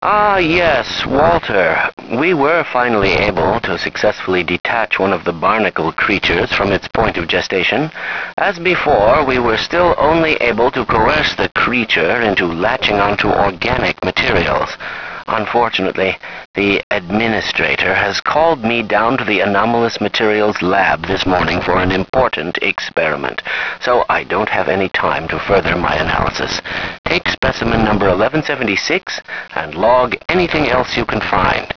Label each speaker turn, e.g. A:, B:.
A: Ah, yes, Walter. We were finally able to successfully detach one of the barnacle creatures from its point of gestation. As before, we were still only able to coerce the creature into latching onto organic materials. Unfortunately, the administrator has called me down to the anomalous materials lab this morning for an important experiment, so I don't have any time to further my analysis. Take specimen number 1176 and log anything else you can find.